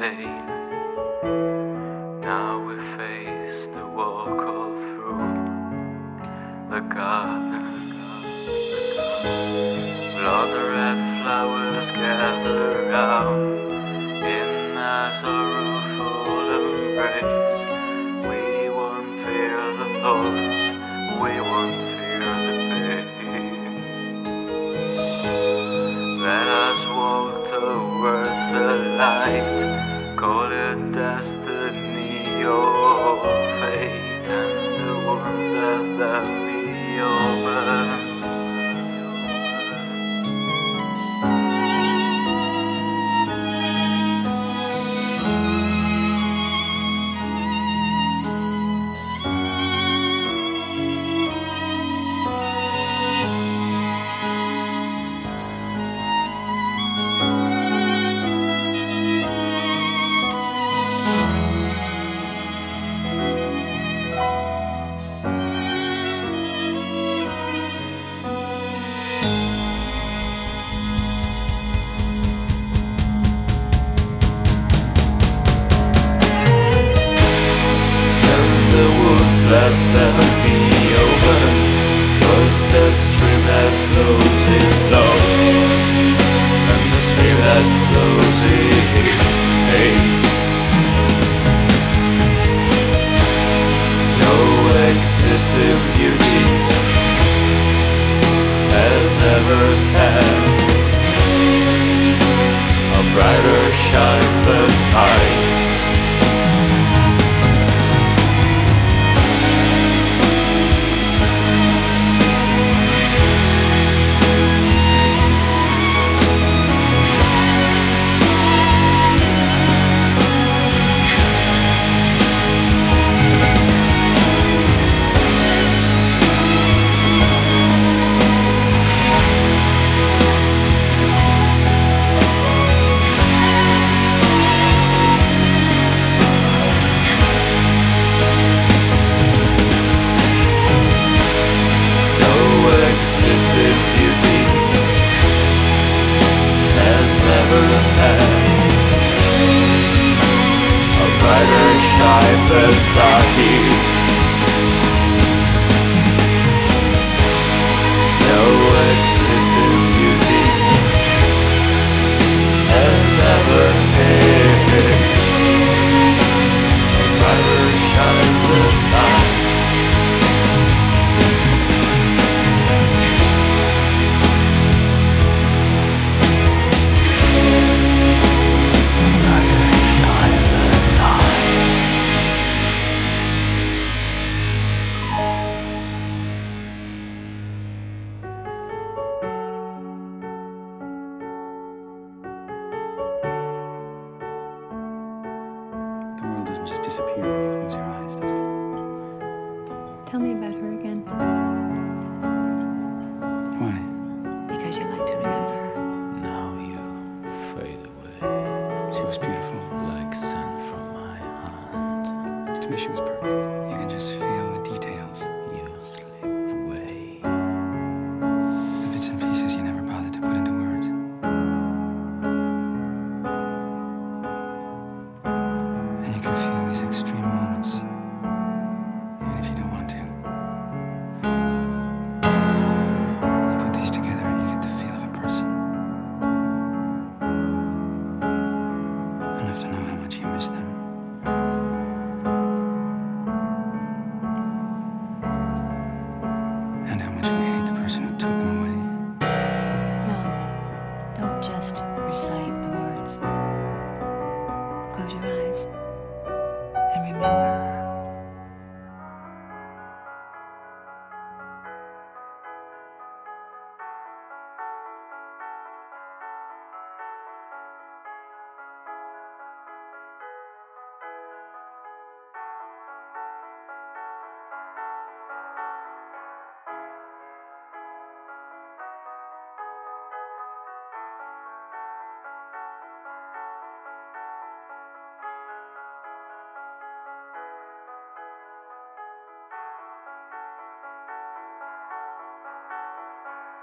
pain. Now we face the walk all through the garden. Blood red flowers gather round in a sorrowful embrace. We won't fear the thoughts, we won't fear the pain. Let us walk towards the light, call it destiny or fate, and the ones that left me open. Let them be open, 'cause that stream that flows is love, and the stream that flows is hate. No existing beauty has ever had a brighter shine than I. Shine the darky. No existing beauty has ever had a brighter shine than mine. The world doesn't just disappear when you close your eyes, does it? Tell me about her again. Why? Because you like to remember her. Now you fade away She was beautiful. like sun from my hand. To me, she was perfect. You can just feel the details. You slip away. The bits and pieces you never bothered to put into words. And you can feel these extreme moments, even if you don't want to. You put these together and you get the feel of a person. Enough to know how much you miss them. And how much you hate the person who took them away. No, don't just recite